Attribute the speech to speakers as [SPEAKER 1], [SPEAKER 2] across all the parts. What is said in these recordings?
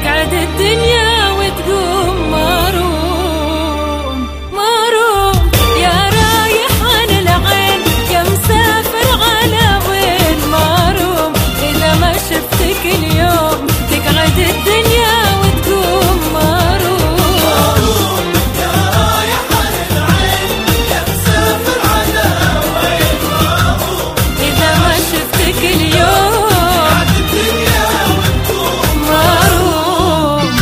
[SPEAKER 1] تقعد الدنيا وتقوم مروم مروم. يا رايح عن العين يا مسافر على وين مروم، إذا ما شفتك اليوم تقعد الدنيا وتقوم مروم.
[SPEAKER 2] يا رايح عن العين يا مسافر على وين مروم،
[SPEAKER 1] إذا ما شفتك اليوم
[SPEAKER 2] تقعد الدنيا وتقوم
[SPEAKER 1] مروم.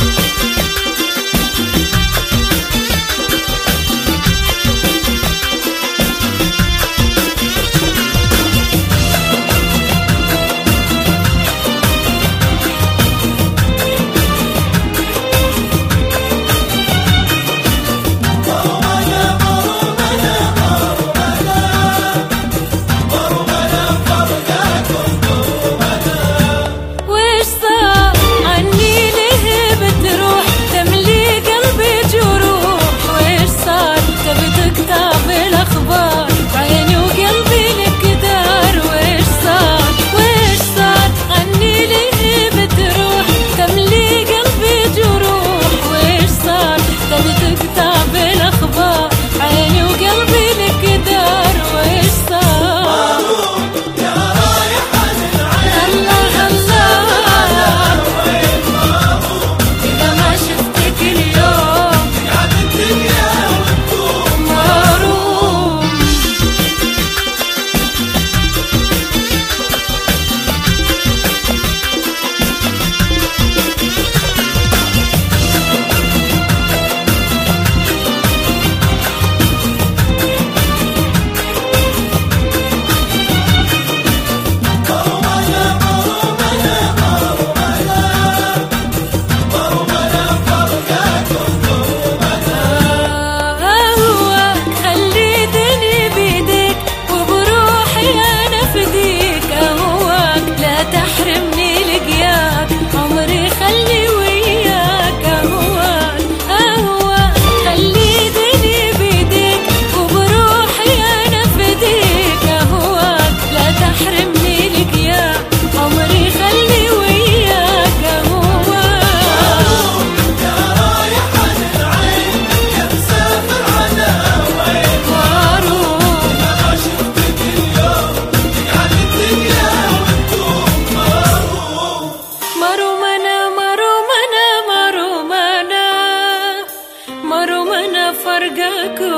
[SPEAKER 1] ويش صار عني ليه بتروح تملي قلبي جروح، ويش صار تبي تقطع بالاخبار عيني وقلبي لك دار. ويش صار عني ليه بتروح تملي قلبي جروح، ويش صار تبي تقطع بالاخبار عيني وقلبي لك دار. ويش صار
[SPEAKER 2] يا رايح عن العين
[SPEAKER 1] الله الله،
[SPEAKER 2] وين مروم،
[SPEAKER 1] إذا ما شفتك اليوم
[SPEAKER 2] تقعد الدنيا وتقوم
[SPEAKER 1] مروم. أهواك خليتني بيديك وبروحي أنا فديك. أهواك لا تحرمني لقياك عمري خلي وياك. أهواك خليتني بيديك وبروحي أنا فديك. أهواك لا تحرمني لقياك عمري خلي وياك. أهواك
[SPEAKER 2] يا رايح عن العين يا مسافر على وين
[SPEAKER 1] مروم
[SPEAKER 2] ما شفتك اليوم تقعد الدنيا وتقوم مروم.
[SPEAKER 1] مرومنا مرومنا مرومنا مرومنا فرقك